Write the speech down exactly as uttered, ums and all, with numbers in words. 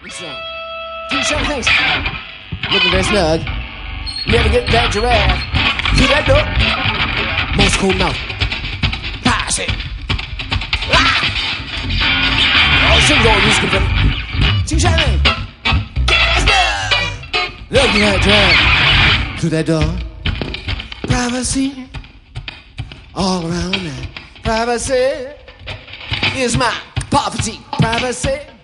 So, do some things. Looking very snug. Never get that giraffe to that door. Most cool mouth. Pass it. Ah! Oh, some going to music. See something. Get snug. Looking at that giraffe to that door. Privacy. All around that. Privacy is my poverty. Privacy.